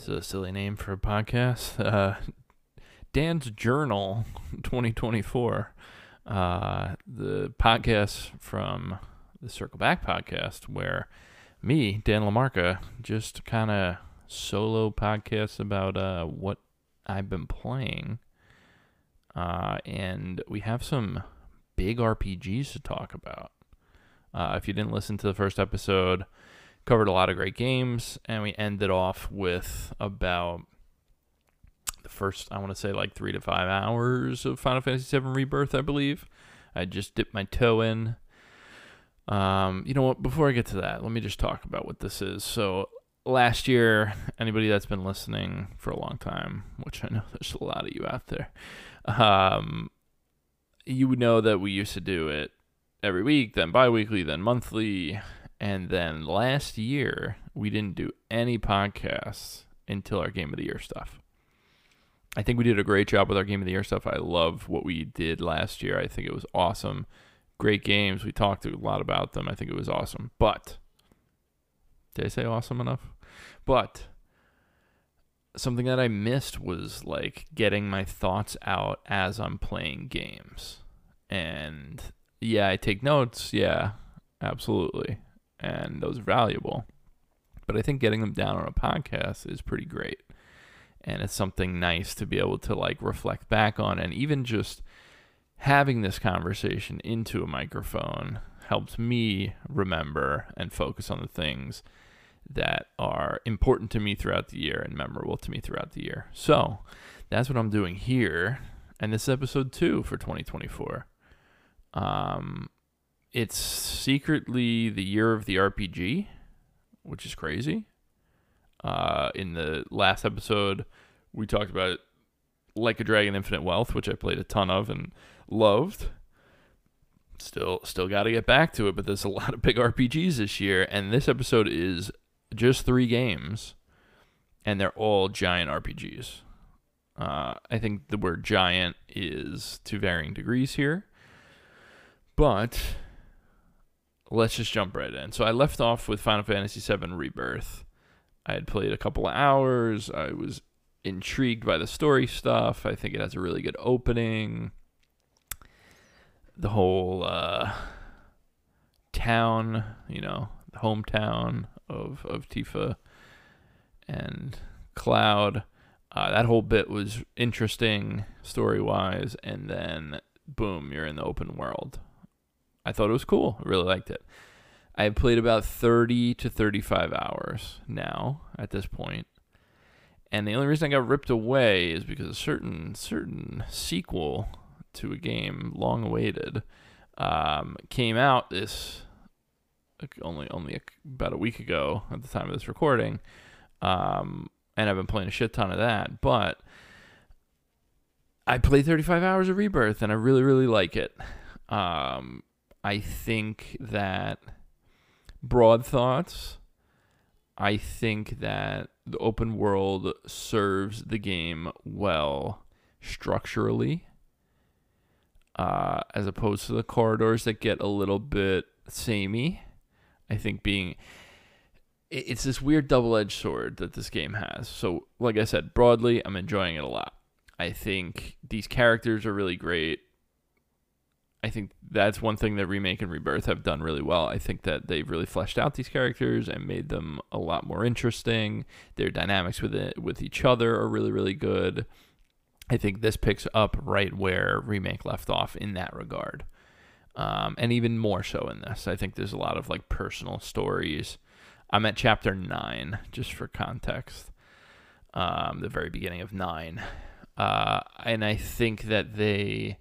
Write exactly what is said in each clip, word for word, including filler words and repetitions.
is a silly name for a podcast. Uh, Dan's Journal twenty twenty-four. Uh, the podcast from the Circle Back podcast where me, Dan LaMarca, just kind of solo podcasts about uh, what I've been playing. Uh, and we have some big R P Gs to talk about. Uh, if you didn't listen to the first episode, covered a lot of great games, and we ended off with about the first, I want to say, like three to five hours of Final Fantasy seven Rebirth, I believe. I just dipped my toe in. Um, you know what? Before I get to that, let me just talk about what this is. So last year, anybody that's been listening for a long time, which I know there's a lot of you out there, um, you would know that we used to do it every week, then bi-weekly, then monthly. And then last year, we didn't do any podcasts until our Game of the Year stuff. I think we did a great job with our Game of the Year stuff. I love what we did last year. I think it was awesome. Great games. We talked a lot about them. I think it was awesome. But, did I say awesome enough? But, something that I missed was like getting my thoughts out as I'm playing games. And yeah, I take notes. Yeah, absolutely. And those are valuable. But I think getting them down on a podcast is pretty great. And it's something nice to be able to like reflect back on. And even just having this conversation into a microphone helps me remember and focus on the things that are important to me throughout the year and memorable to me throughout the year. So that's what I'm doing here. And this is episode two for twenty twenty-four. Um... It's secretly the year of the R P G, which is crazy. Uh, in the last episode, we talked about Like a Dragon Infinite Wealth, which I played a ton of and loved. Still, still got to get back to it, but there's a lot of big R P Gs this year, and this episode is just three games, and they're all giant R P Gs. Uh, I think the word giant is to varying degrees here, but let's just jump right in. So I left off with Final Fantasy seven Rebirth. I had played a couple of hours. I was intrigued by the story stuff. I think it has a really good opening. The whole uh, town, you know, the hometown of, of Tifa and Cloud. Uh, that whole bit was interesting story-wise. And then, boom, you're in the open world. I thought it was cool. I really liked it. I have played about thirty to thirty-five hours now at this point. And the only reason I got ripped away is because a certain certain sequel to a game long awaited um, came out this only only about a week ago at the time of this recording. Um, and I've been playing a shit ton of that. But I played thirty-five hours of Rebirth and I really, really like it. Um... I think that broad thoughts, I think that the open world serves the game well structurally, uh, as opposed to the corridors that get a little bit samey. I think being, it's this weird double-edged sword that this game has. So, like I said, broadly, I'm enjoying it a lot. I think these characters are really great. I think that's one thing that Remake and Rebirth have done really well. I think that they've really fleshed out these characters and made them a lot more interesting. Their dynamics with it, with each other are really, really good. I think this picks up right where Remake left off in that regard. Um, and even more so in this. I think there's a lot of like personal stories. I'm at chapter nine, just for context. Um, the very beginning of nine. Uh, and I think that they...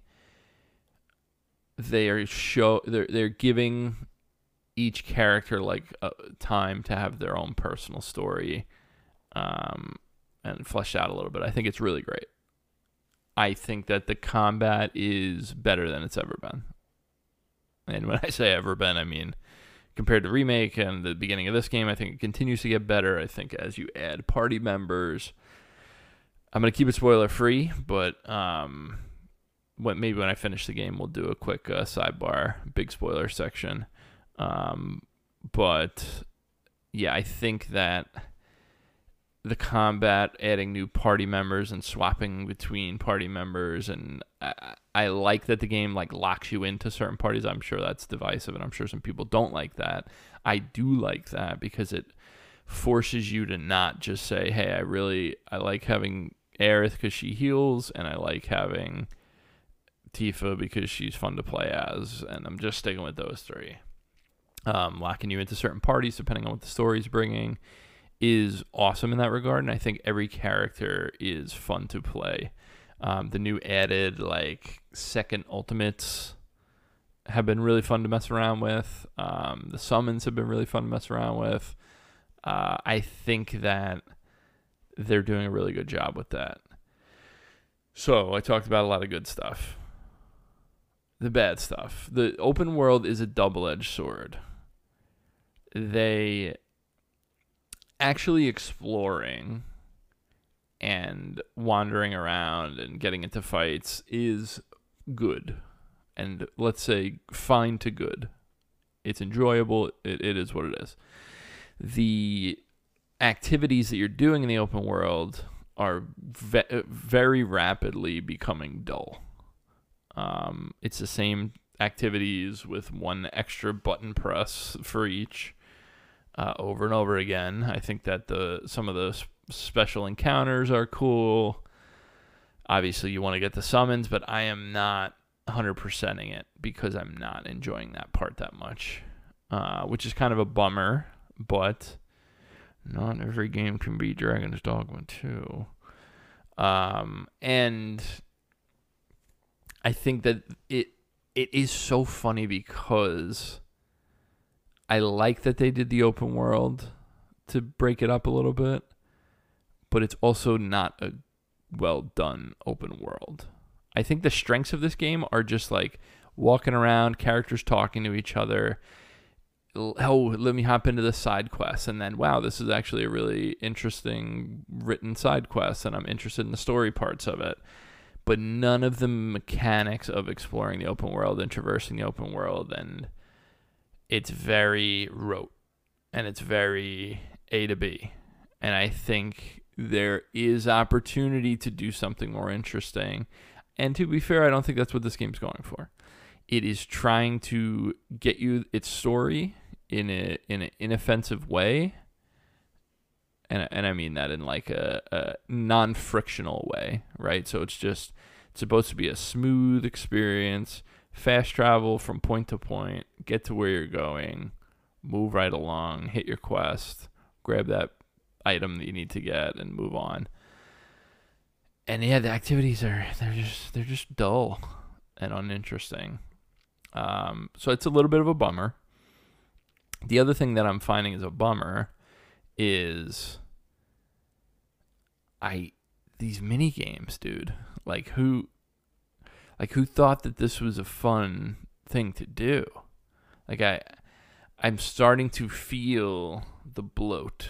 They are show they're they're giving each character like uh, time to have their own personal story, um, and fleshed out a little bit. I think it's really great. I think that the combat is better than it's ever been. And when I say ever been, I mean compared to Remake and the beginning of this game. I think it continues to get better. I think as you add party members, I'm gonna keep it spoiler free, but um. What maybe when I finish the game, we'll do a quick uh, sidebar, big spoiler section. Um, but yeah, I think that the combat, adding new party members and swapping between party members, and I, I like that the game like locks you into certain parties. I'm sure that's divisive, and I'm sure some people don't like that. I do like that because it forces you to not just say, hey, I really I like having Aerith because she heals, and I like having Tifa because she's fun to play as, and I'm just sticking with those three. Um, locking you into certain parties depending on what the story's bringing is awesome in that regard, and I think every character is fun to play. Um, the new added like second ultimates have been really fun to mess around with. Um, the summons have been really fun to mess around with. Uh, I think that they're doing a really good job with that. So I talked about a lot of good stuff. The bad stuff. The open world is a double-edged sword. They actually exploring and wandering around and getting into fights is good. And let's say fine to good. It's enjoyable. It, it is what it is. The activities that you're doing in the open world are ve- very rapidly becoming dull. Um, it's the same activities with one extra button press for each, uh, over and over again. I think that the some of the special encounters are cool. Obviously, you want to get the summons, but I am not one hundred percenting it because I'm not enjoying that part that much, uh, which is kind of a bummer, but not every game can be Dragon's Dogma two. Um, and I think that it it is so funny because I like that they did the open world to break it up a little bit, but it's also not a well done open world. I think the strengths of this game are just like walking around, characters talking to each other. Oh, let me hop into the side quest, and then wow, this is actually a really interesting written side quest, and I'm interested in the story parts of it. But none of the mechanics of exploring the open world and traversing the open world, and it's very rote, and it's very A to B. And I think there is opportunity to do something more interesting. And to be fair, I don't think that's what this game's going for. It is trying to get you its story in a in an inoffensive way. And and I mean that in like a, a non-frictional way, right? So it's just it's supposed to be a smooth experience, fast travel from point to point, get to where you're going, move right along, hit your quest, grab that item that you need to get, and move on. And yeah, the activities are they're just they're just dull and uninteresting. Um, so it's a little bit of a bummer. The other thing that I'm finding is a bummer is I these mini games, dude. Like who like who thought that this was a fun thing to do? Like I I'm starting to feel the bloat.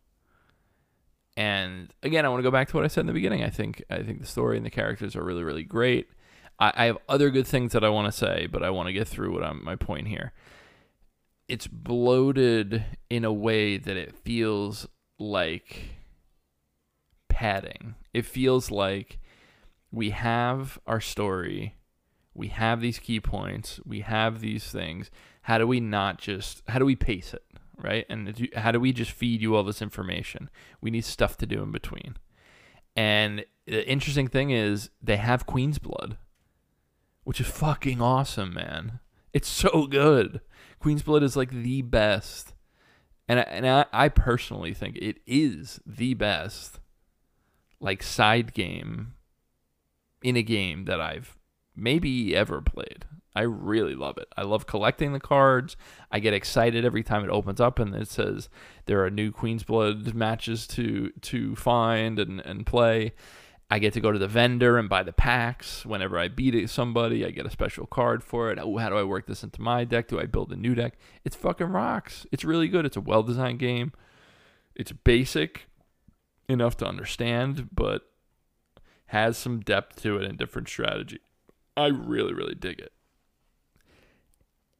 And again, I want to go back to what I said in the beginning. I think I think the story and the characters are really, really great. I, I have other good things that I want to say, but I want to get through what I'm my point here. It's bloated in a way that it feels like padding. It feels like we have our story, we have these key points, we have these things. How do we not just, how do we pace it, right? And how do we just feed you all this information? We need stuff to do in between. And the interesting thing is they have Queen's Blood, which is fucking awesome, man. It's so good. Queen's Blood is like the best. And I, and I, I personally think it is the best like side game in a game that I've maybe ever played. I really love it. I love collecting the cards. I get excited every time it opens up and it says there are new Queen's Blood matches to to find and, and play. I get to go to the vendor and buy the packs. Whenever I beat somebody, I get a special card for it. Oh, how do I work this into my deck? Do I build a new deck? It's fucking rocks. It's really good. It's a well-designed game. It's basic enough to understand, but has some depth to it and different strategy. I really, really dig it.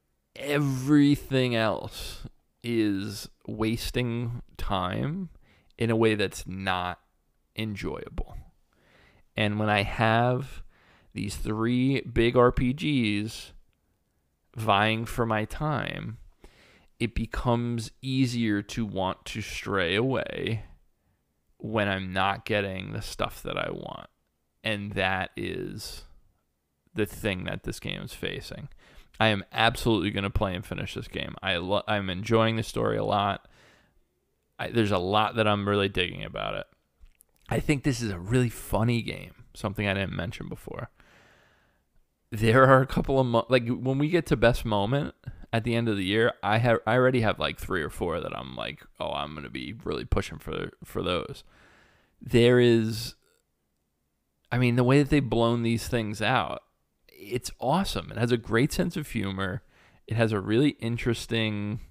Everything else is wasting time in a way that's not enjoyable. And when I have these three big R P Gs vying for my time, it becomes easier to want to stray away when I'm not getting the stuff that I want. And that is the thing that this game is facing. I am absolutely going to play and finish this game. I lo- I'm enjoying the story a lot. I, there's a lot that I'm really digging about it. I think this is a really funny game, something I didn't mention before. There are a couple of mo- like when we get to best moment at the end of the year, I have I already have like three or four that I'm like, oh, I'm gonna be really pushing for for those. There is, I mean, the way that they've blown these things out, it's awesome. It has a great sense of humor. It has a really interesting.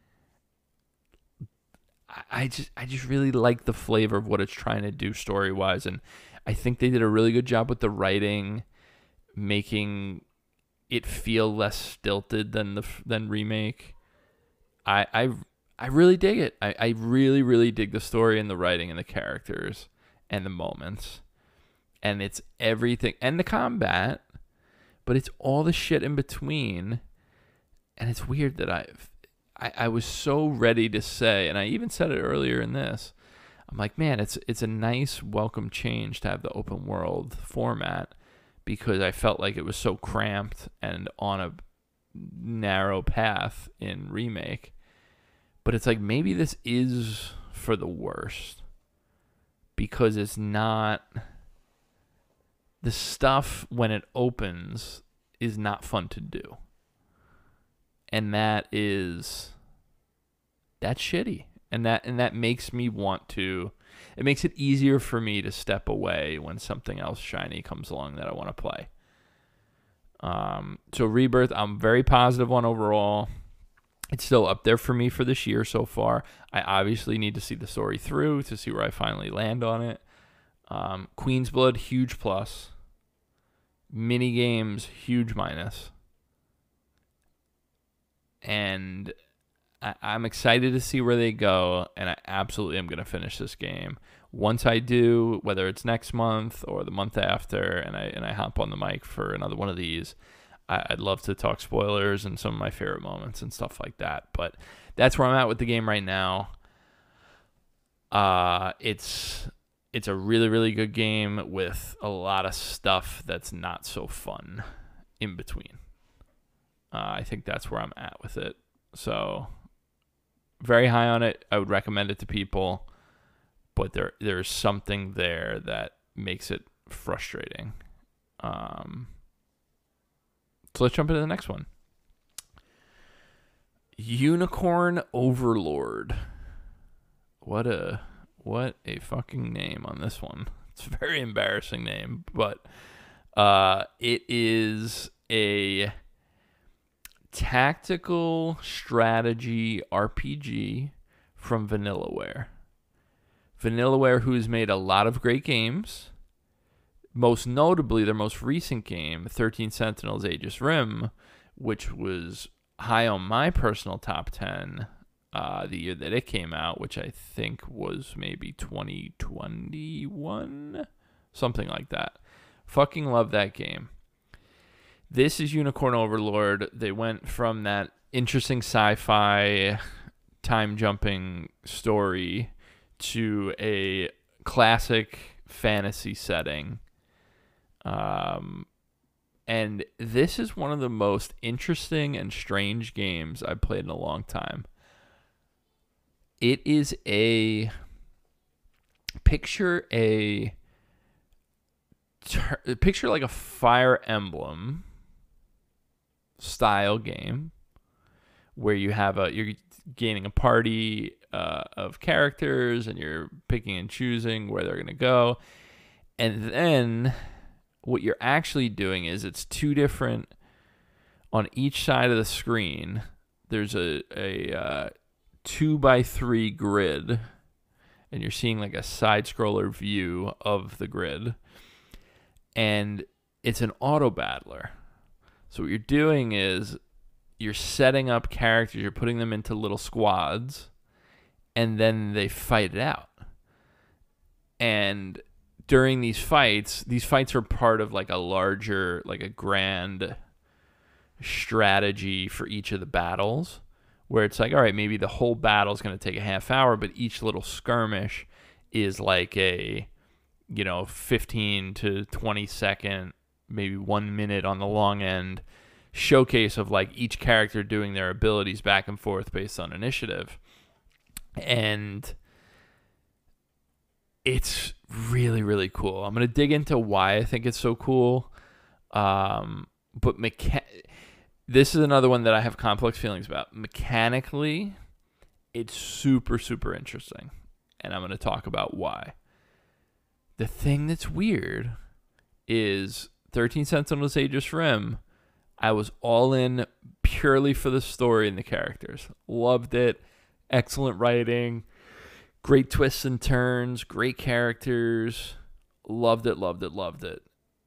I, I just I just really like the flavor of what it's trying to do story wise, and I think they did a really good job with the writing, making it feel less stilted than the than remake. I I I really dig it. I, I really really dig the story and the writing and the characters and the moments, and it's everything and the combat, but it's all the shit in between. And it's weird that I've I I was so ready to say, and I even said it earlier in this. I'm like, man, it's it's a nice welcome change to have the open world format, because I felt like it was so cramped and on a narrow path in remake. But it's like maybe this is for the worst, because it's not, the stuff when it opens is not fun to do. And that is, that's shitty. And that and that makes me want to, it makes it easier for me to step away when something else shiny comes along that I want to play. Um, so Rebirth, I'm very positive on overall. It's still up there for me for this year so far. I obviously need to see the story through to see where I finally land on it. Um, Queen's Blood, huge plus. Mini games, huge minus. And I, I'm excited to see where they go, and I absolutely am going to finish this game. Once I do, whether it's next month or the month after, and I and I hop on the mic for another one of these, I, I'd love to talk spoilers and some of my favorite moments and stuff like that. But that's where I'm at with the game right now. Uh, it's it's a really, really good game with a lot of stuff that's not so fun in between. Uh, I think that's where I'm at with it. So, very high on it. I would recommend it to people, but there there's something there that makes it frustrating. Um, so let's jump into the next one. Unicorn Overlord. What a what a fucking name on this one. It's a very embarrassing name, but uh, it is a tactical strategy R P G from Vanillaware. Vanillaware, who's made a lot of great games, most notably their most recent game, thirteen Sentinels Aegis Rim, which was high on my personal top ten uh, the year that it came out, which I think was maybe twenty twenty-one, something like that. Fucking love that game. This is Unicorn Overlord. They went from that interesting sci-fi time-jumping story to a classic fantasy setting. Um, and this is one of the most interesting and strange games I've played in a long time. It is a... Picture a... Picture like a Fire Emblem style game where you have a you're gaining a party uh, of characters and you're picking and choosing where they're going to go, and then what you're actually doing is it's two different on each side of the screen. There's a a uh, two by three grid, and you're seeing like a side scroller view of the grid, and it's an auto battler. So what you're doing is you're setting up characters, you're putting them into little squads, and then they fight it out. And during these fights, these fights are part of like a larger, like a grand strategy for each of the battles, where it's like, all right, maybe the whole battle is going to take a half hour, but each little skirmish is like a, you know, fifteen to twenty second, maybe one minute on the long end showcase of like each character doing their abilities back and forth based on initiative. And it's really, really cool. I'm going to dig into why I think it's so cool. Um, but mecha- this is another one that I have complex feelings about. Mechanically, it's super, super interesting. And I'm going to talk about why. The thing that's weird is thirteen Sentinels Aegis Rim, I was all in purely for the story and the characters. Loved it. Excellent writing. Great twists and turns. Great characters. Loved it, loved it, loved it.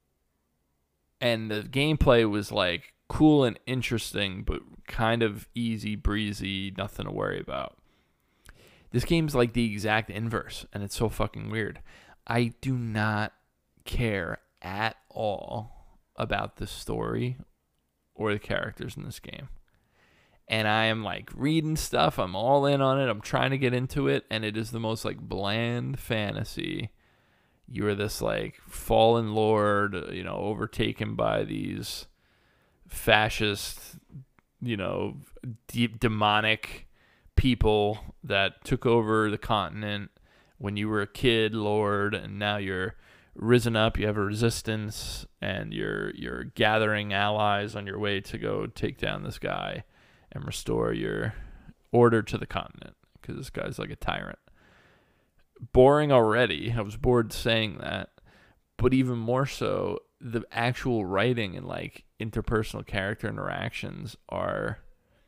And the gameplay was like cool and interesting, but kind of easy breezy, nothing to worry about. This game's like the exact inverse, and it's so fucking weird. I do not care at all about the story or the characters in this game. And I am like reading stuff. I'm all in on it. I'm trying to get into it. And it is the most like bland fantasy. You are this like fallen lord, you know, overtaken by these fascist, you know, deep demonic people that took over the continent when you were a kid, lord, and now you're risen up, you have a resistance, and you're you're gathering allies on your way to go take down this guy and restore your order to the continent, because this guy's like a tyrant. Boring already. I was bored saying that. But even more so, the actual writing and like interpersonal character interactions are...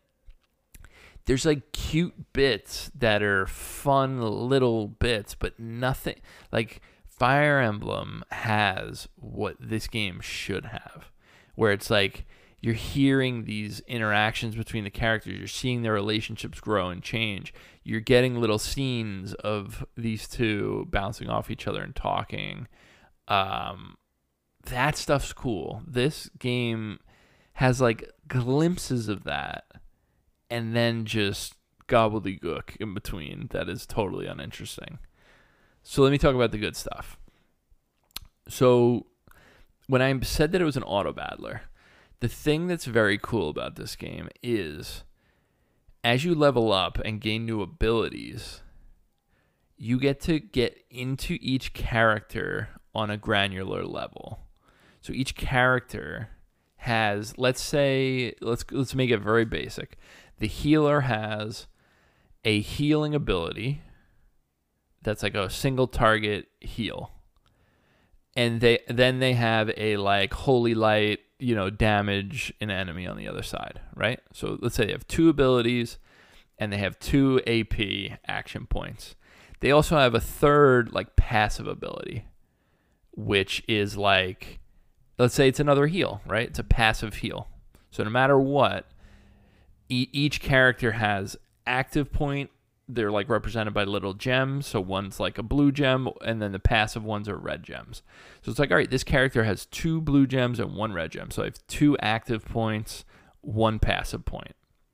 There's like cute bits that are fun little bits, but nothing... Like Fire Emblem has what this game should have, where it's like you're hearing these interactions between the characters. You're seeing their relationships grow and change. You're getting little scenes of these two bouncing off each other and talking. Um, that stuff's cool. This game has like glimpses of that, and then just gobbledygook in between that is totally uninteresting. So let me talk about the good stuff. So when I said that it was an auto battler, the thing that's very cool about this game is as you level up and gain new abilities, you get to get into each character on a granular level. So each character has, let's say, let's let's make it very basic. The healer has a healing ability that's like a single target heal. And they then they have a like holy light, you know, damage an enemy on the other side, right? So let's say they have two abilities and they have two A P action points. They also have a third like passive ability, which is like, let's say it's another heal, right? It's a passive heal. So no matter what, e- each character has active point. They're like represented by little gems. So one's like a blue gem, and then the passive ones are red gems. So it's like, all right, this character has two blue gems and one red gem. So I have two active points, one passive point.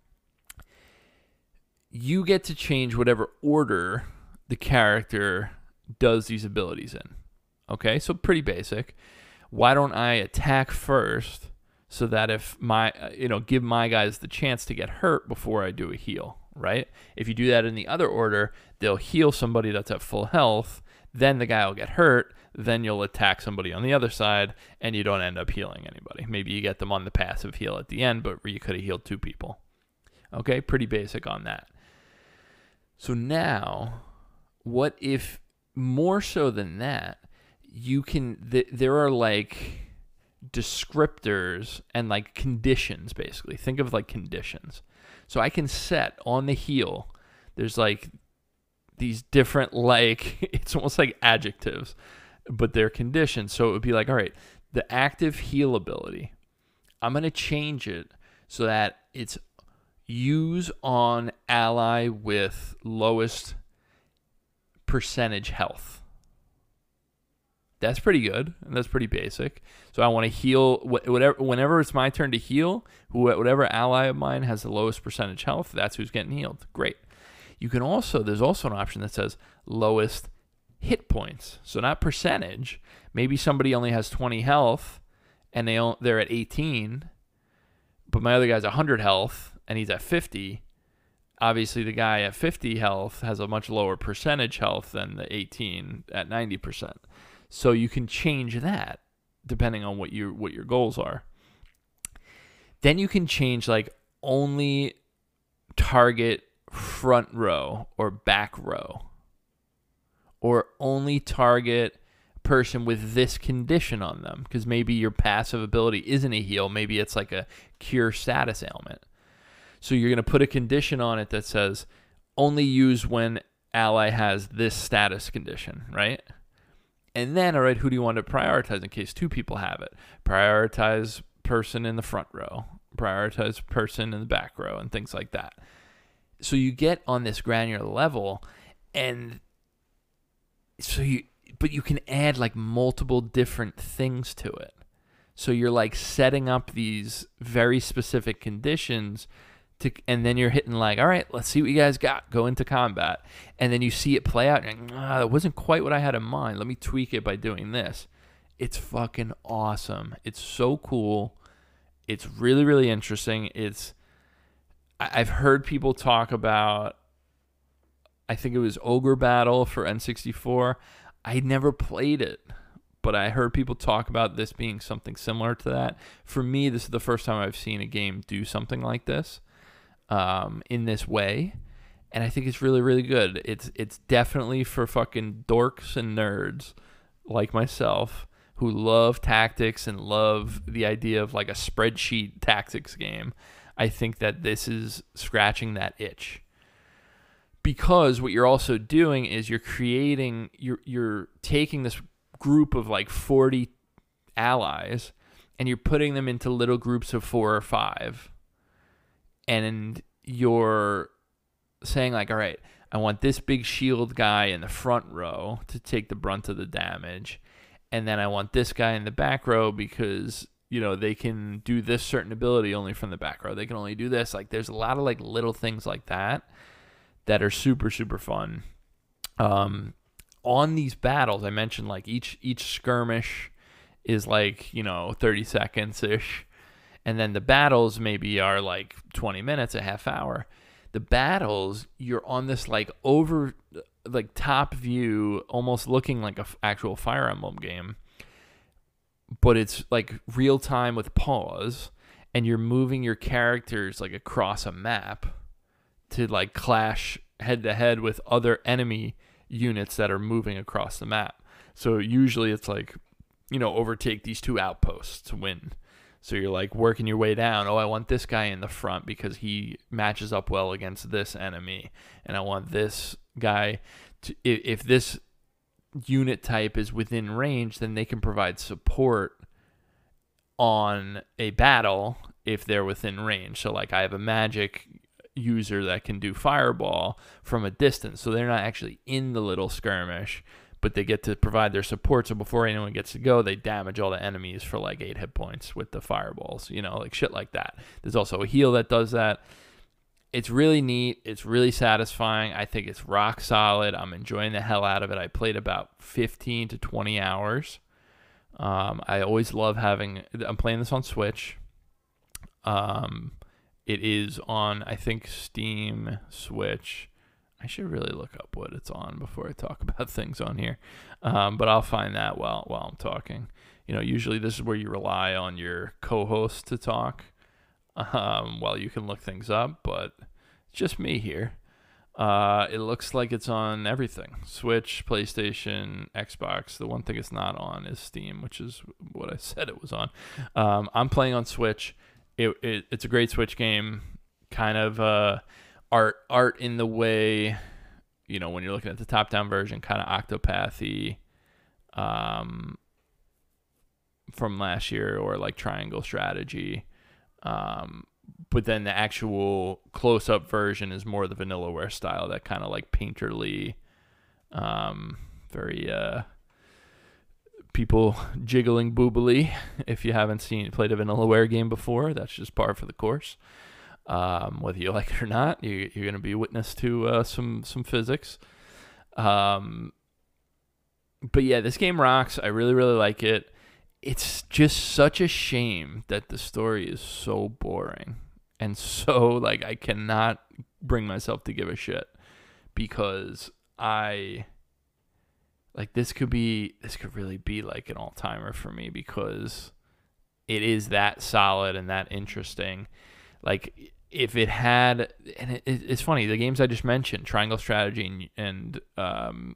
You get to change whatever order the character does these abilities in. Okay, so pretty basic. Why don't I attack first so that if my, you know, give my guys the chance to get hurt before I do a heal, right? If you do that in the other order, they'll heal somebody that's at full health, then the guy will get hurt, then you'll attack somebody on the other side, and you don't end up healing anybody. Maybe you get them on the passive heal at the end, but you could have healed two people. Okay, pretty basic on that. So now, what if, more so than that, you can, th- there are like descriptors and like conditions, basically. Think of like conditions. So I can set on the heal, there's like these different, like, it's almost like adjectives, but they're conditions. So it would be like, all right, the active heal ability, I'm going to change it so that it's use on ally with lowest percentage health. That's pretty good. And that's pretty basic. So I want to heal whatever. Whenever it's my turn to heal, whatever ally of mine has the lowest percentage health, that's who's getting healed. Great. You can also, there's also an option that says lowest hit points. So not percentage. Maybe somebody only has twenty health and they don't, they're at eighteen, but my other guy's one hundred health and he's at fifty. Obviously, the guy at fifty health has a much lower percentage health than the eighteen at ninety percent. So you can change that depending on what your what your goals are. Then you can change like only target front row or back row, or only target person with this condition on them, because maybe your passive ability isn't a heal, maybe it's like a cure status ailment. So you're going to put a condition on it that says only use when ally has this status condition, right? And then, all right, who do you want to prioritize in case two people have it? Prioritize person in the front row, prioritize person in the back row, and things like that. So you get on this granular level, and so you, but you can add like multiple different things to it. So you're like setting up these very specific conditions to, and then you're hitting like, all right, let's see what you guys got. Go into combat. And then you see it play out. And you're like, ah, that wasn't quite what I had in mind. Let me tweak it by doing this. It's fucking awesome. It's so cool. It's really, really interesting. It's, I've heard people talk about, I think it was Ogre Battle for N sixty-four. I never played it, but I heard people talk about this being something similar to that. For me, this is the first time I've seen a game do something like this um, in this way, and I think it's really, really good. It's it's definitely for fucking dorks and nerds like myself who love tactics and love the idea of like a spreadsheet tactics game. I think that this is scratching that itch. Because what you're also doing is you're creating, you're you're taking this group of like forty allies and you're putting them into little groups of four or five. And you're saying like, all right, I want this big shield guy in the front row to take the brunt of the damage. And then I want this guy in the back row because, you know, they can do this certain ability only from the back row. They can only do this. Like there's a lot of like little things like that that are super, super fun. Um, on these battles, I mentioned like each each skirmish is like, you know, thirty seconds-ish. And then the battles maybe are like twenty minutes, a half hour. The battles, you're on this like over, like top view, almost looking like a f- actual Fire Emblem game. But it's like real time with pause. And you're moving your characters like across a map to like clash head to head with other enemy units that are moving across the map. So usually it's like, you know, overtake these two outposts to win. So you're like working your way down. Oh, I want this guy in the front because he matches up well against this enemy. And I want this guy to, if, if this unit type is within range, then they can provide support on a battle if they're within range. So like I have a magic user that can do fireball from a distance, so they're not actually in the little skirmish, but they get to provide their support. So before anyone gets to go, they damage all the enemies for like eight hit points with the fireballs, you know, like shit like that. There's also a heal that does that. It's really neat. It's really satisfying. I think it's rock solid. I'm enjoying the hell out of it. I played about fifteen to twenty hours. um I always love having, I'm playing this on Switch. um It is on, I think, Steam, Switch. I should really look up what it's on before I talk about things on here. Um, but I'll find that while while I'm talking. You know, usually this is where you rely on your co-host to talk um, while you can look things up. But it's just me here. Uh, it looks like it's on everything. Switch, PlayStation, Xbox. The one thing it's not on is Steam, which is what I said it was on. Um, I'm playing on Switch. It, it it's a great Switch game, kind of uh, art art in the way, you know, when you're looking at the top-down version, kind of Octopath-y um, from last year, or like Triangle Strategy. Um, but then the actual close-up version is more the Vanillaware style, that kind of like painterly, um, very... Uh, people jiggling boobily. If you haven't seen played a Vanillaware game before, that's just par for the course. Um, whether you like it or not, you, you're going to be witness to uh, some some physics. Um, but yeah, this game rocks. I really, really like it. It's just such a shame that the story is so boring and so like I cannot bring myself to give a shit, because I like this could be this could really be like an all-timer for me, because it is that solid and that interesting. Like if it had, and it, it's funny, the games I just mentioned, Triangle Strategy and, and um,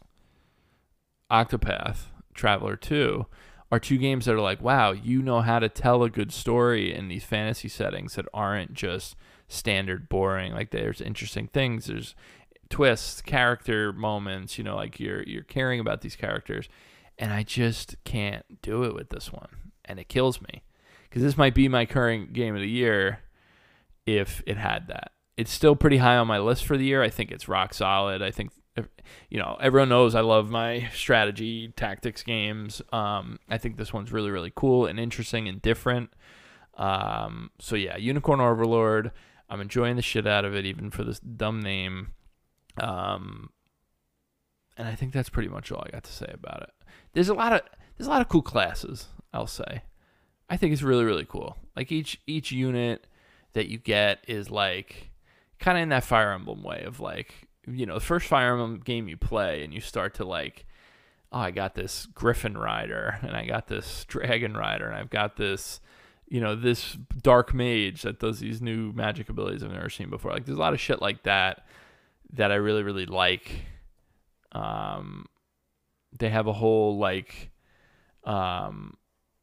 Octopath Traveler two, are two games that are like, wow, you know how to tell a good story in these fantasy settings that aren't just standard boring. Like there's interesting things, there's twists, character moments, you know, like you're you're caring about these characters, and I just can't do it with this one, and it kills me, because this might be my current game of the year if it had that. It's still pretty high on my list for the year. I think it's rock solid. I think, you know, everyone knows I love my strategy tactics games. Um, I think this one's really, really cool and interesting and different. Um, so yeah, Unicorn Overlord. I'm enjoying the shit out of it, even for this dumb name. Um, and I think that's pretty much all I got to say about it. There's a lot of there's a lot of cool classes, I'll say. I think it's really, really cool. Like each each unit that you get is like kind of in that Fire Emblem way of like, you know, the first Fire Emblem game you play and you start to like, oh, I got this Griffin Rider and I got this Dragon Rider and I've got this, you know, this Dark Mage that does these new magic abilities I've never seen before. Like there's a lot of shit like that that I really, really like. Um, they have a whole like um,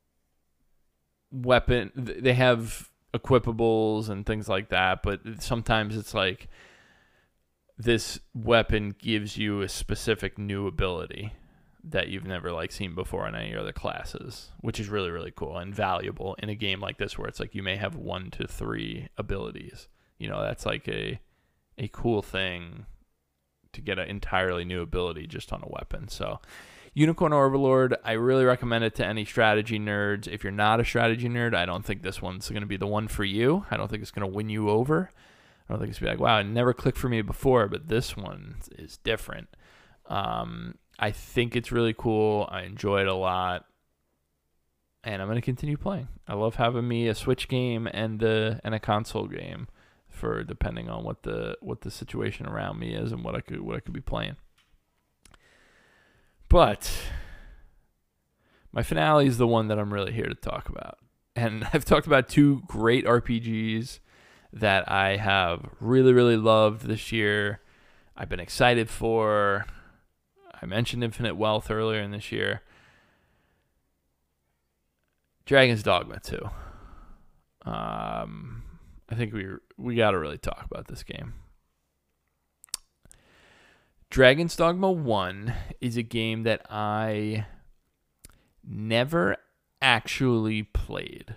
weapon. They have equipables and things like that, but sometimes it's like this weapon gives you a specific new ability that you've never like seen before in any other classes, which is really, really cool and valuable in a game like this where it's like you may have one to three abilities. You know, that's like a a cool thing to get an entirely new ability just on a weapon. So Unicorn Overlord, I really recommend it to any strategy nerds. If you're not a strategy nerd, I don't think this one's going to be the one for you. I don't think it's going to win you over. I don't think it's going to be like, wow, it never clicked for me before, but this one is different. Um, I think it's really cool. I enjoy it a lot. And I'm going to continue playing. I love having me a Switch game and a, and a console game for depending on what the what the situation around me is and what I could what I could be playing. But my finale is the one that I'm really here to talk about. And I've talked about two great R P Gs that I have really, really loved this year. I've been excited for. I mentioned Infinite Wealth earlier in this year. Dragon's Dogma two. Um, I think we we got to really talk about this game. Dragon's Dogma one is a game that I never actually played.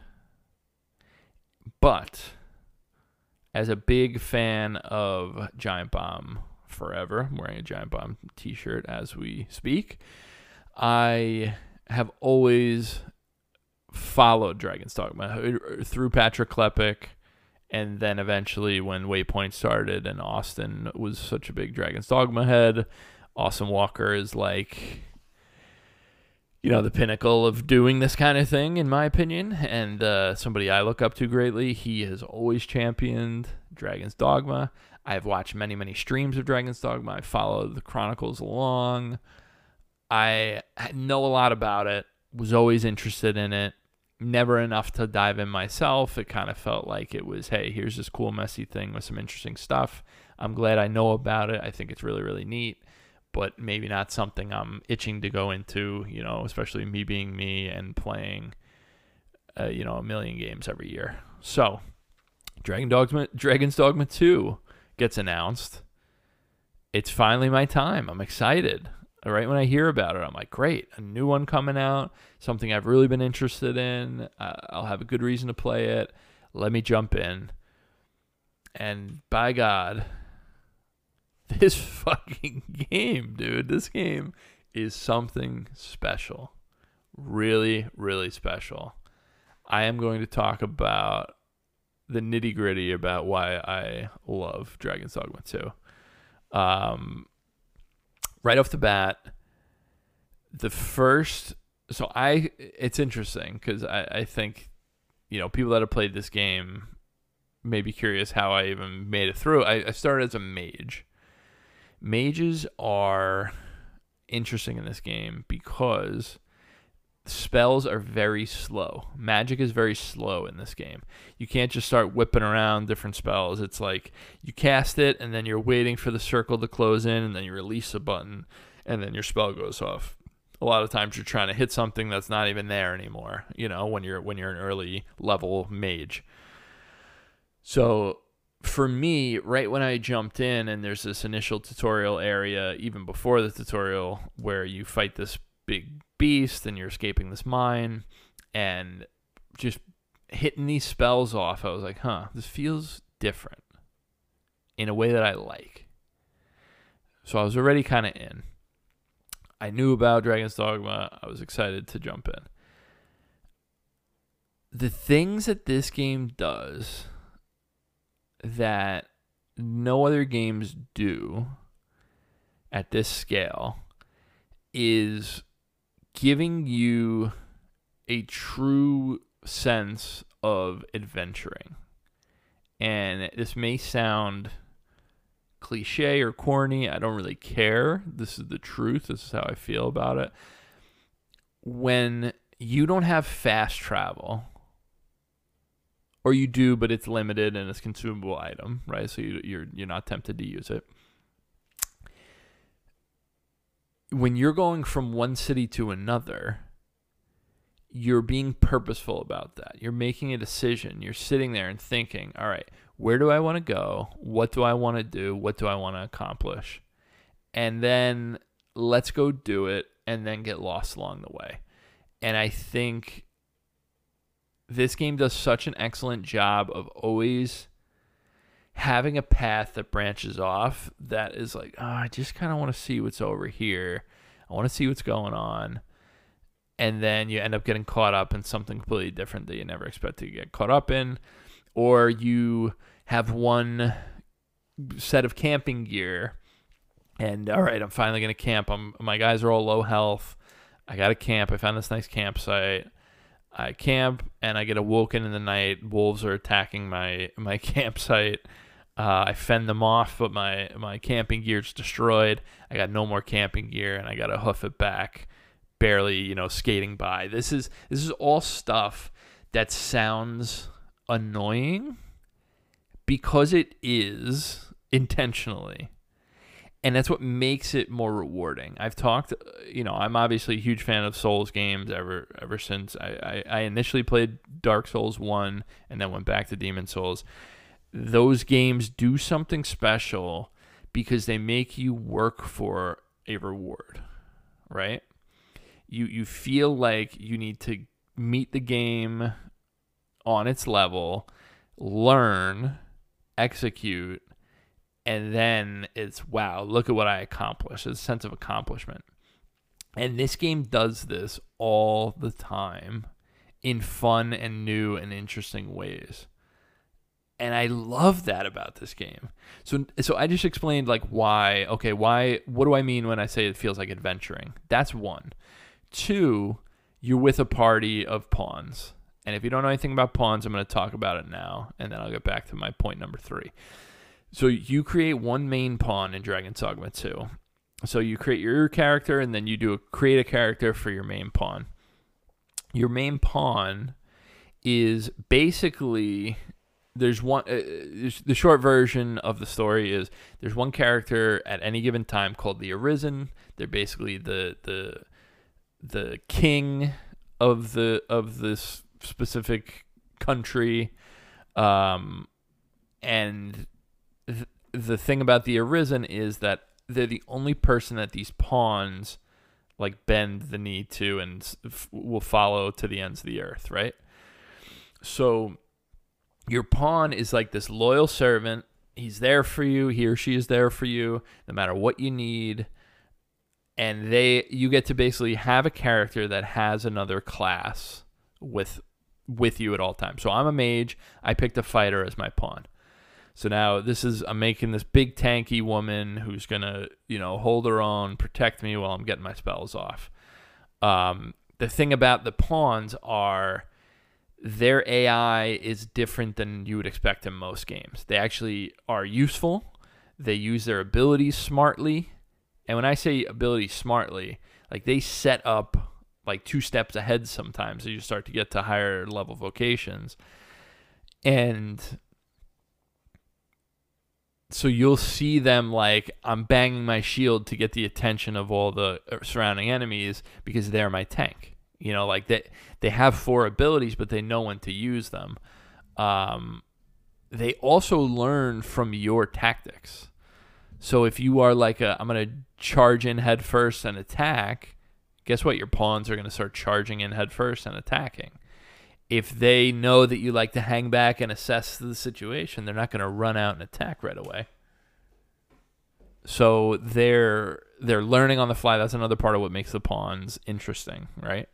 But as a big fan of Giant Bomb Forever, I'm wearing a Giant Bomb t-shirt as we speak, I have always followed Dragon's Dogma through Patrick Klepek. And then eventually when Waypoint started and Austin was such a big Dragon's Dogma head, Austin Walker is like, you know, the pinnacle of doing this kind of thing, in my opinion. And uh, somebody I look up to greatly. He has always championed Dragon's Dogma. I have watched many, many streams of Dragon's Dogma. I followed the chronicles along. I know a lot about it, was always interested in it. Never enough to dive in myself. It kind of felt like it was, hey, here's this cool, messy thing with some interesting stuff. I'm glad I know about it. I think it's really, really neat, but maybe not something I'm itching to go into, you know, especially me being me and playing, uh, you know, a million games every year. So, Dragon Dogma, Dragon's Dogma two gets announced. It's finally my time. I'm excited. Right when I hear about it, I'm like, great, a new one coming out, something I've really been interested in. Uh, I'll have a good reason to play it. Let me jump in. And by God, this fucking game, dude, this game is something special. really, really special. I am going to talk about the nitty gritty about why I love Dragon's Dogma two. Um, right off the bat, the first, so I, it's interesting because I, I think, you know, people that have played this game may be curious how I even made it through. I, I started as a mage. Mages are interesting in this game because spells are very slow. Magic is very slow in this game. You can't just start whipping around different spells. It's like you cast it and then you're waiting for the circle to close in and then you release a button and then your spell goes off. A lot of times you're trying to hit something that's not even there anymore, you know, when you're when you're an early level mage. So for me, right when I jumped in and there's this initial tutorial area, even before the tutorial, where you fight this big beast and you're escaping this mine and just hitting these spells off, I was like, huh, this feels different in a way that I like. So I was already kind of in. I knew about Dragon's Dogma. I was excited to jump in. The things that this game does that no other games do at this scale is giving you a true sense of adventuring. And this may sound cliche or corny. I don't really care. This is the truth. This is how I feel about it. When you don't have fast travel, or you do, but it's limited and it's a consumable item, right? So you, you're you're not tempted to use it. When you're going from one city to another, you're being purposeful about that. You're making a decision. You're sitting there and thinking, all right, where do I want to go? What do I want to do? What do I want to accomplish? And then let's go do it and then get lost along the way. And I think this game does such an excellent job of always having a path that branches off that is like, oh, I just kind of want to see what's over here. I want to see what's going on. And then you end up getting caught up in something completely different that you never expected to get caught up in. Or you have one set of camping gear and, all right, I'm finally going to camp. I'm, my guys are all low health. I got to camp. I found this nice campsite. I camp and I get awoken in the night. Wolves are attacking my my campsite. Uh, I fend them off, but my my camping gear's destroyed. I got no more camping gear, and I got to hoof it back, barely, you know, skating by. This is this is all stuff that sounds annoying because it is intentionally. And that's what makes it more rewarding. I've talked, you know, I'm obviously a huge fan of Souls games ever ever since I, I, I initially played Dark Souls one and then went back to Demon Souls. Those games do something special because they make you work for a reward, right? You you feel like you need to meet the game on its level, learn, execute, and then it's, wow, look at what I accomplished. It's a sense of accomplishment. And this game does this all the time in fun and new and interesting ways. And I love that about this game. So so I just explained like why, okay, why, what do I mean when I say it feels like adventuring? That's one. Two, you're with a party of pawns. And if you don't know anything about pawns, I'm going to talk about it now, and then I'll get back to my point number three. So you create one main pawn in Dragon's Dogma two. So you create your character, and then you do a, create a character for your main pawn. Your main pawn is basically, there's one, uh, the short version of the story is there's one character at any given time called the Arisen. They're basically the the the king of the of this specific country, um, and th- the thing about the Arisen is that they're the only person that these pawns like bend the knee to and f- will follow to the ends of the earth, right? So your pawn is like this loyal servant. He's there for you. He or she is there for you no matter what you need. and they you get to basically have a character that has another class with with you at all times. So I'm a mage. I picked a fighter as my pawn. So now this is I'm making this big tanky woman who's gonna you know hold her own, protect me while I'm getting my spells off. Um, the thing about the pawns are their A I is different than you would expect in most games. They actually are useful. They use their abilities smartly. And when I say abilities smartly, like they set up like two steps ahead sometimes as you start to get to higher level vocations. And so you'll see them like, I'm banging my shield to get the attention of all the surrounding enemies because they're my tank. You know, like they, they have four abilities, but they know when to use them. Um, they also learn from your tactics. So if you are like, a, I'm going to charge in head first and attack, guess what? Your pawns are going to start charging in head first and attacking. If they know that you like to hang back and assess the situation, they're not going to run out and attack right away. So they're they're learning on the fly. That's another part of what makes the pawns interesting, right?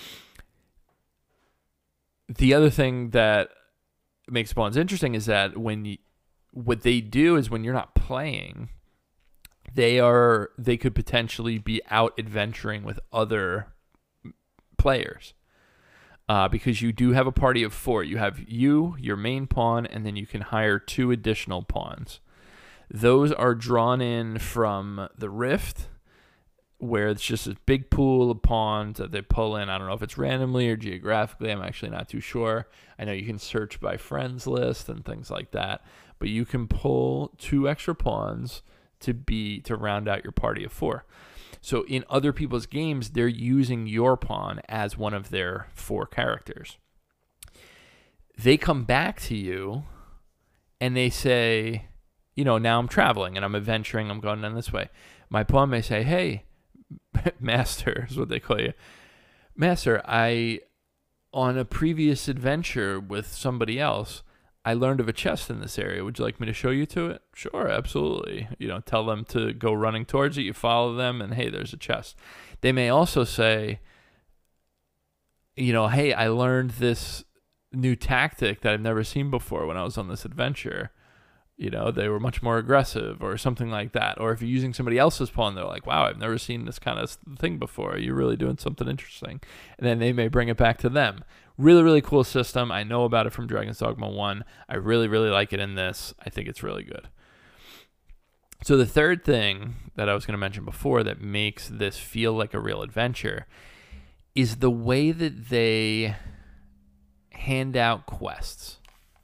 The other thing that makes pawns interesting is that when you, what they do is when you're not playing, they are they could potentially be out adventuring with other players. Uh, because you do have a party of four. You have you, your main pawn, and then you can hire two additional pawns. Those are drawn in from the Rift, where it's just a big pool of pawns that they pull in. I don't know if it's randomly or geographically. I'm actually not too sure. I know you can search by friends list and things like that. But you can pull two extra pawns to be to round out your party of four. So in other people's games, they're using your pawn as one of their four characters. They come back to you and they say, you know, now I'm traveling and I'm adventuring. I'm going down this way. My pawn may say, hey, master is what they call you. Master, I, on a previous adventure with somebody else, I learned of a chest in this area. Would you like me to show you to it? Sure, absolutely. You know, tell them to go running towards it. You follow them, and hey, there's a chest. They may also say, you know, hey, I learned this new tactic that I've never seen before when I was on this adventure. You know, they were much more aggressive or something like that. Or if you're using somebody else's pawn, they're like, wow, I've never seen this kind of thing before. You're really doing something interesting. And then they may bring it back to them. Really, really cool system. I know about it from Dragon's Dogma one. I really, really like it in this. I think it's really good. So the third thing that I was going to mention before that makes this feel like a real adventure is the way that they hand out quests.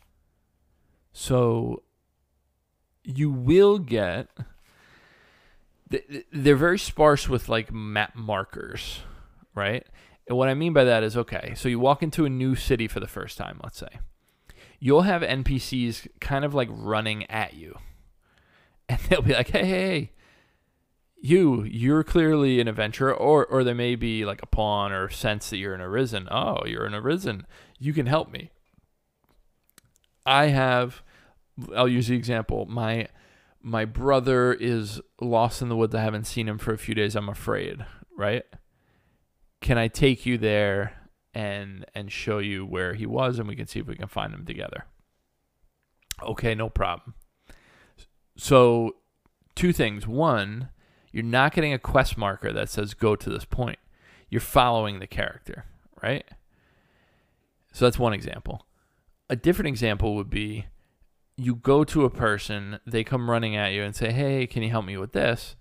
So you will get... They're very sparse with like map markers, right? And what I mean by that is, okay, so you walk into a new city for the first time, let's say. You'll have N P Cs kind of like running at you. And they'll be like, hey, hey, hey, you, you're clearly an adventurer. Or or there may be like a pawn or sense that you're an Arisen. Oh, you're an Arisen. You can help me. I have, I'll use the example. My, my brother is lost in the woods. I haven't seen him for a few days, I'm afraid, right? Can I take you there and and show you where he was, and we can see if we can find him together? Okay, no problem. So two things. One, you're not getting a quest marker that says go to this point. You're following the character, right? So that's one example. A different example would be you go to a person, they come running at you and say, hey, can you help me with this?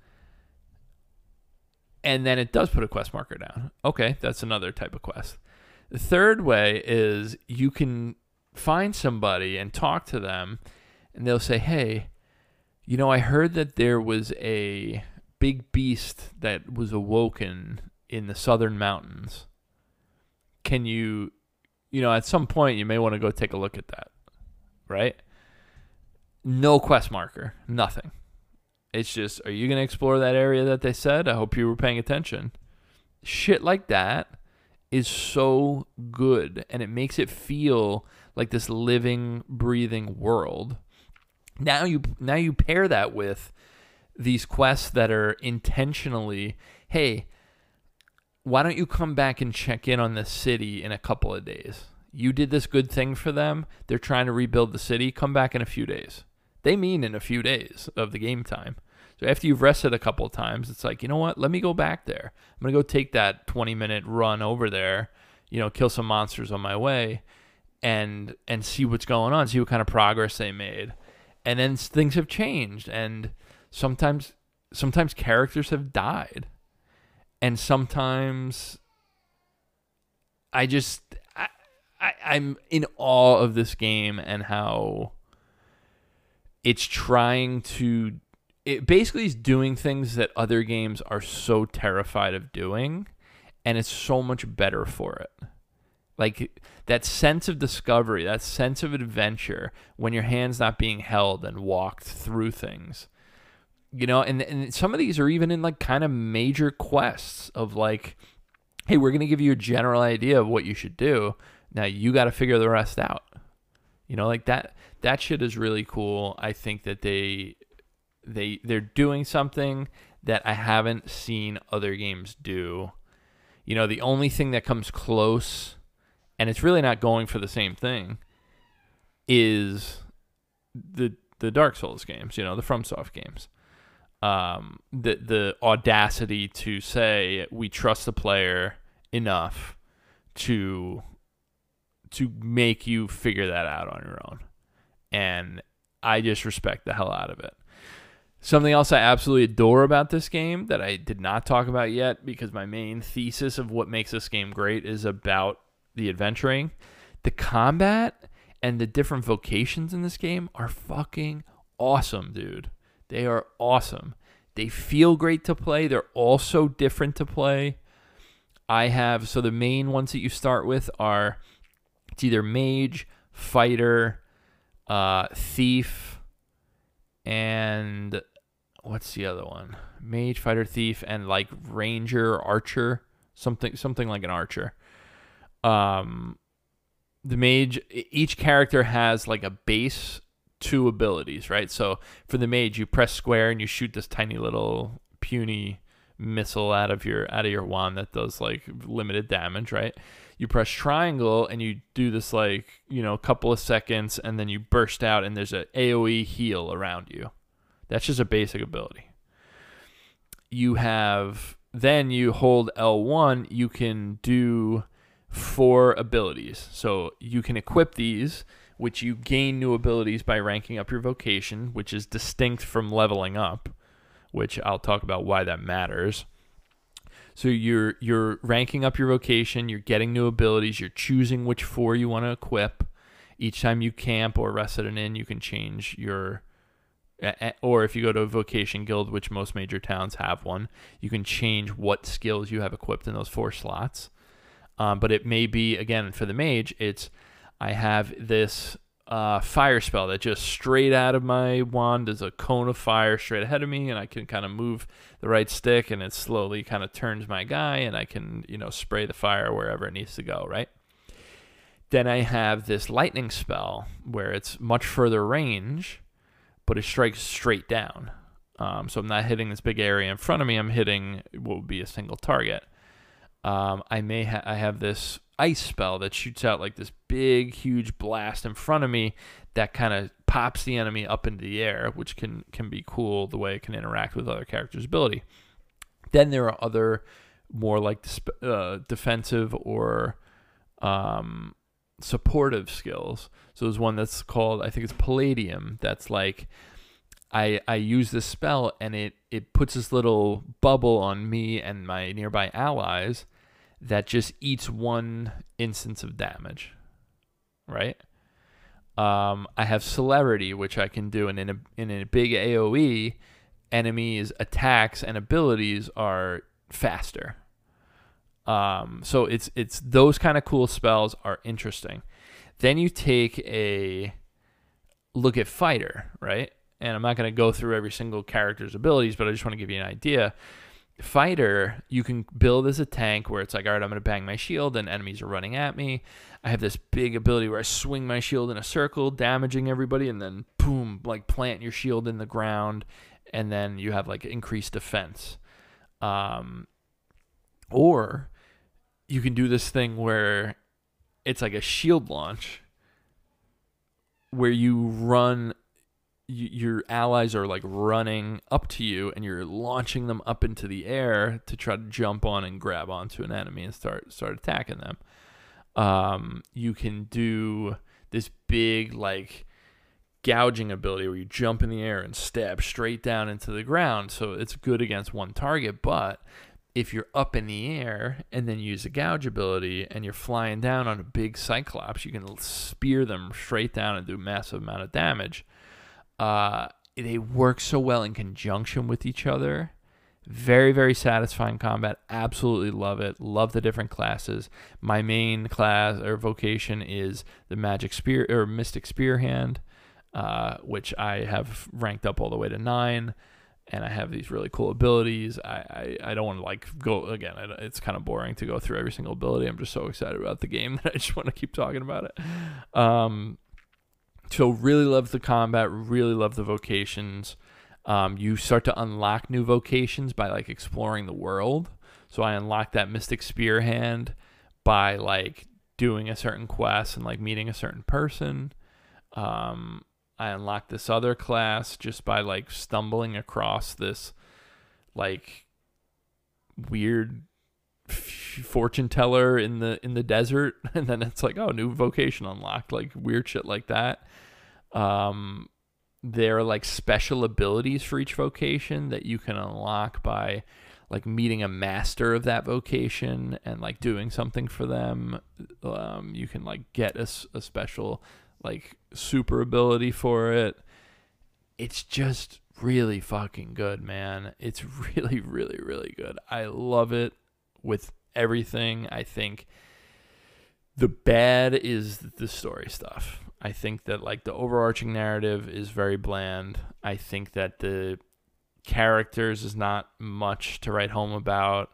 And then it does put a quest marker down. Okay, that's another type of quest. The third way is you can find somebody and talk to them, and they'll say, hey, you know, I heard that there was a big beast that was awoken in the southern mountains. Can you, you know, at some point you may want to go take a look at that, right? No quest marker, nothing. It's just, are you going to explore that area that they said? I hope you were paying attention. Shit like that is so good, and it makes it feel like this living, breathing world. Now you now you pair that with these quests that are intentionally, hey, why don't you come back and check in on the city in a couple of days? You did this good thing for them. They're trying to rebuild the city. Come back in a few days. They mean in a few days of the game time. So after you've rested a couple of times, it's like, you know what? Let me go back there. I'm going to go take that twenty-minute run over there, you know, kill some monsters on my way, and and see what's going on, see what kind of progress they made. And then things have changed, and sometimes sometimes characters have died. And sometimes I just, I, I, I'm in awe of this game and how it's trying to, it basically is doing things that other games are so terrified of doing, and it's so much better for it. Like that sense of discovery, that sense of adventure when your hand's not being held and walked through things. You know, and, and some of these are even in like kind of major quests of like, hey, we're going to give you a general idea of what you should do. Now you got to figure the rest out. You know, like that, that shit is really cool. I think that they, they, they're doing something that I haven't seen other games do. You know, the only thing that comes close, and it's really not going for the same thing, is the, the Dark Souls games, you know, the FromSoft games. Um, the the audacity to say we trust the player enough to to make you figure that out on your own, and I just respect the hell out of it. Something else I absolutely adore about this game that I did not talk about yet, because my main thesis of what makes this game great is about the adventuring. The combat and the different vocations in this game are fucking awesome, dude. They are awesome. They feel great to play. They're all so different to play. I have, so the main ones that you start with are, it's either mage, fighter, uh, thief, and what's the other one? Mage, fighter, thief, and like ranger, archer, something, something like an archer. Um, the mage, each character has like a base two abilities, right? So for the mage, you press square and you shoot this tiny little puny missile out of your out of your wand that does like limited damage, right? You press triangle and you do this like, you know, couple of seconds, and then you burst out and there's a AoE heal around you. That's just a basic ability. You have, then you hold L one, you can do four abilities. So you can equip these, which you gain new abilities by ranking up your vocation, which is distinct from leveling up, which I'll talk about why that matters. So you're you're ranking up your vocation, you're getting new abilities, you're choosing which four you want to equip. Each time you camp or rest at an inn, you can change your, or if you go to a vocation guild, which most major towns have one, you can change what skills you have equipped in those four slots. Um, but it may be, again, for the mage, it's, I have this uh, fire spell that just straight out of my wand is a cone of fire straight ahead of me, and I can kind of move the right stick, and it slowly kind of turns my guy, and I can, you know, spray the fire wherever it needs to go, right? Then I have this lightning spell where it's much further range, but it strikes straight down. Um, so I'm not hitting this big area in front of me. I'm hitting what would be a single target. Um, I may ha- I have this ice spell that shoots out like this big, huge blast in front of me that kind of pops the enemy up into the air, which can, can be cool the way it can interact with other characters' ability. Then there are other more like uh, defensive or um, supportive skills. So there's one that's called, I think it's Palladium, that's like, I, I use this spell and it, it puts this little bubble on me and my nearby allies that just eats one instance of damage, right? Um, I have Celerity, which I can do, and in a, in a big AoE, enemies' attacks and abilities are faster. Um, so it's it's those kind of cool spells are interesting. Then you take a look at Fighter, right? And I'm not going to go through every single character's abilities, but I just want to give you an idea. Fighter, you can build as a tank where it's like, all right, I'm going to bang my shield and enemies are running at me. I have this big ability where I swing my shield in a circle, damaging everybody, and then boom, like plant your shield in the ground, and then you have like increased defense. Um, Or you can do this thing where it's like a shield launch where you run, y- your allies are like running up to you and you're launching them up into the air to try to jump on and grab onto an enemy and start start attacking them. Um, you can do this big like gouging ability where you jump in the air and stab straight down into the ground. So it's good against one target, but if you're up in the air and then use a gouge ability and you're flying down on a big Cyclops, you can spear them straight down and do a massive amount of damage. Uh, they work so well in conjunction with each other. Very, very satisfying combat. Absolutely love it. Love the different classes. My main class or vocation is the Magic Spear or Mystic Spear Hand, uh, which I have ranked up all the way to nine. And I have these really cool abilities. I, I, I don't want to like go again. It's kind of boring to go through every single ability. I'm just so excited about the game that I just want to keep talking about it. Um, so really love the combat. Really love the vocations. Um, you start to unlock new vocations by like exploring the world. So I unlocked that Mystic Spear Hand by like doing a certain quest and like meeting a certain person. Um, I unlocked this other class just by like stumbling across this like weird f- fortune teller in the in the desert, and then it's like, oh, new vocation unlocked, like weird shit like that. Um, there are like special abilities for each vocation that you can unlock by like meeting a master of that vocation and like doing something for them. Um, you can like get a, a special like super ability for it. It's just really fucking good, man. It's really, really, really good. I love it with everything. I think the bad is the story stuff. I think that like the overarching narrative is very bland. I think that the characters is not much to write home about.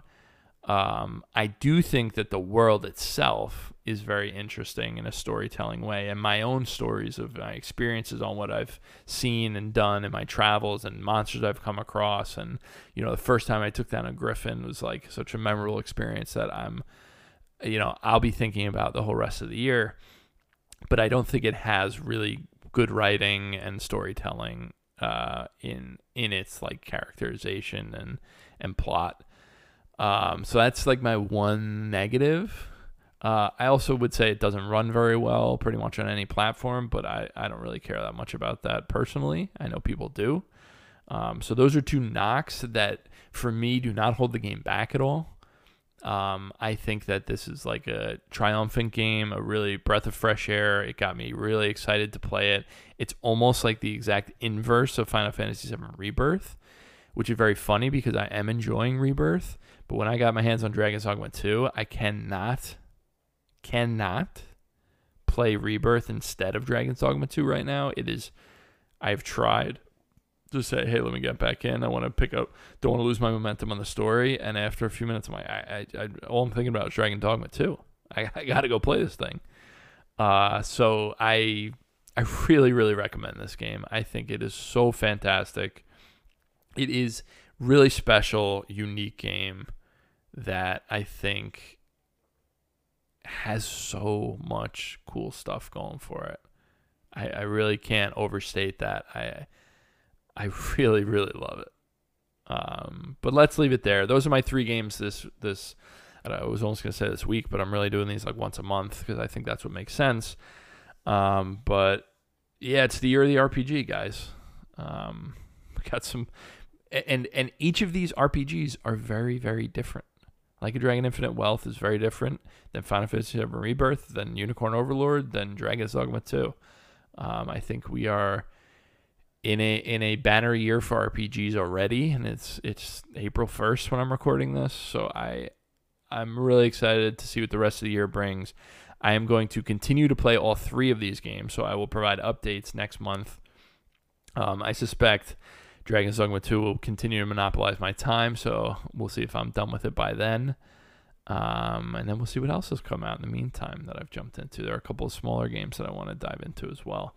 Um, I do think that the world itself is very interesting in a storytelling way, and my own stories of my experiences on what I've seen and done in my travels and monsters I've come across. And, you know, the first time I took down a griffin was like such a memorable experience that I'm, you know, I'll be thinking about the whole rest of the year. But I don't think it has really good writing and storytelling uh, in in its like characterization and and plot. Um, so that's like my one negative. Uh, I also would say it doesn't run very well pretty much on any platform, but I, I don't really care that much about that personally. I know people do. Um, so those are two knocks that for me do not hold the game back at all. Um, I think that this is like a triumphant game, a really breath of fresh air. It got me really excited to play it. It's almost like the exact inverse of Final Fantasy seven Rebirth, which is very funny because I am enjoying Rebirth. But when I got my hands on Dragon's Dogma two, I cannot, cannot play Rebirth instead of Dragon's Dogma two right now. It is, I've tried to say, hey, let me get back in. I want to pick up, don't want to lose my momentum on the story. And after a few minutes, I'm like, I, I, I all I'm thinking about is Dragon's Dogma two. I, I got to go play this thing. Uh, so I, I really, really recommend this game. I think it is so fantastic. It is really special, unique game that I think has so much cool stuff going for it. I, I really can't overstate that. I I really, really love it. Um, but let's leave it there. Those are my three games this this I, don't know, I was almost going to say this week, but I'm really doing these like once a month because I think that's what makes sense. Um, but yeah, it's the year of the R P G, guys. Um, we got some, and and each of these R P Gs are very, very different. Like a Dragon Infinite Wealth is very different than Final Fantasy seven Rebirth, than Unicorn Overlord, than Dragon's Dogma two. Um, I think we are in a in a banner year for R P Gs already, and it's it's April first when I'm recording this, so I I'm really excited to see what the rest of the year brings. I am going to continue to play all three of these games, so I will provide updates next month. Um, I suspect Dragon's Dogma two will continue to monopolize my time, so we'll see if I'm done with it by then. Um, and then we'll see what else has come out in the meantime that I've jumped into. There are a couple of smaller games that I want to dive into as well.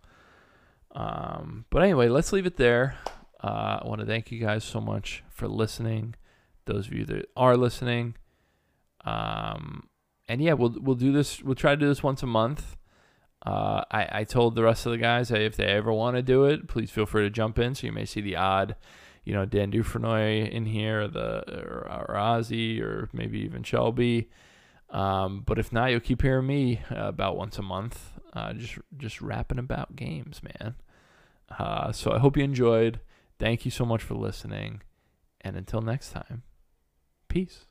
Um, but anyway, let's leave it there. Uh, I want to thank you guys so much for listening. Those of you that are listening, Um, and yeah, we'll we'll do this. We'll try to do this once a month. Uh, I I told the rest of the guys, hey, if they ever want to do it, please feel free to jump in. So you may see the odd, you know, Dan Dufresnoy in here, the or, or Ozzy, or maybe even Shelby. Um, but if not, you'll keep hearing me uh, about once a month, uh, just just rapping about games, man. Uh, so I hope you enjoyed. Thank you so much for listening, and until next time, peace.